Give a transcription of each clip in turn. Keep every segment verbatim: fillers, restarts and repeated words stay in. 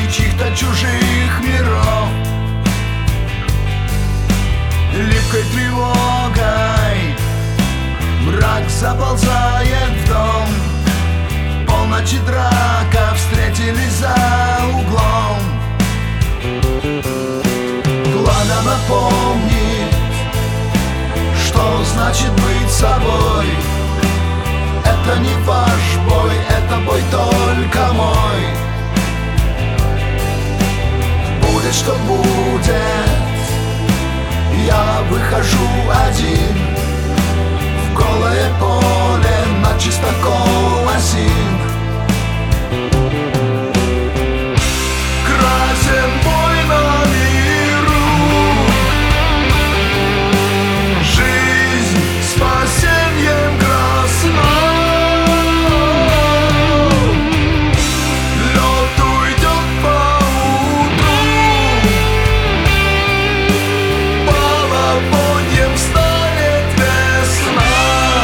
чьих-то чужих миров. Липкой тревогой мрак заползает в дом. Полночь и драка встретились за углом. Кладово помнит, что значит быть собой. Это не ваш бой, это бой только мой. Будет, что будет, я выхожу один в голое поле на чистокол осин. Красен бой на миру, жизнь спасеньем красна. Лед уйдет поутру, половодьем станет весна.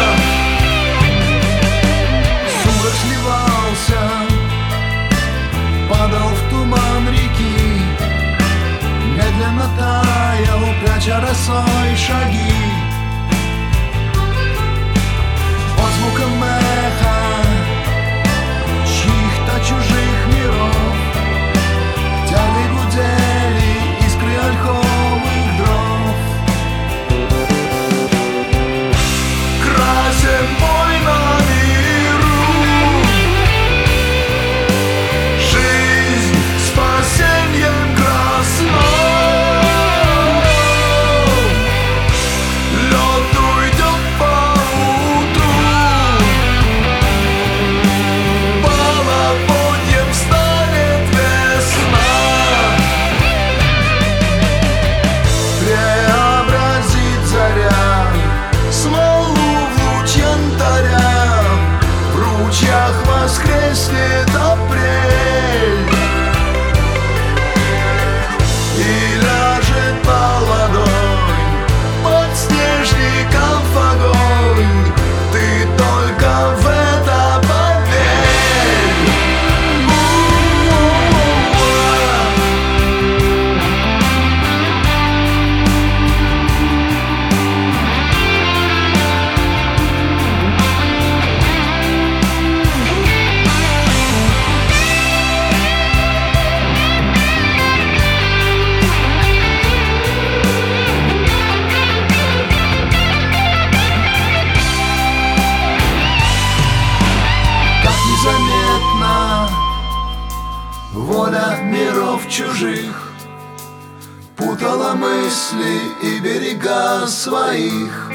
Сумрак сливался, падал в туман реки, медленно таял, пряча росой шаги. Под звуком эха чьих-то чужих миров тяли, гудели искры ольховых дров. Красен бой на миру, жизнь спасеньем красна. Лед уйдет поутру, половодьем станет весна. Преобразит заря смолу в луч янтаря, в ручьях воскреснет апрель и ляжет по ладонь под снежников огонь. Ты только в это поверь. Как незаметно воля миров чужих путала мысли и берега своих.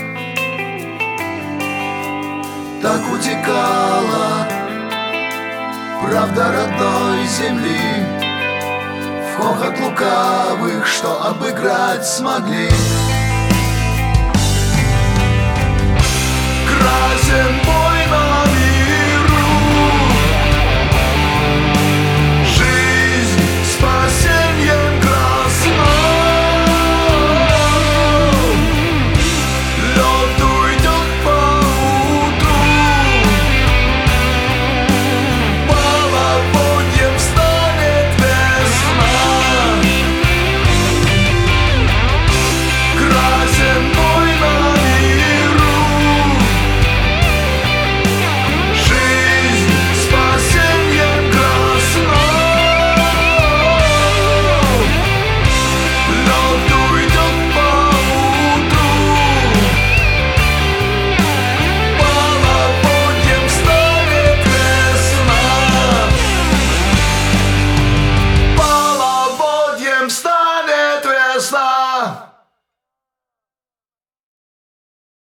Так утекала правда родной земли в хохот лукавых, что обыграть смогли. Красен бой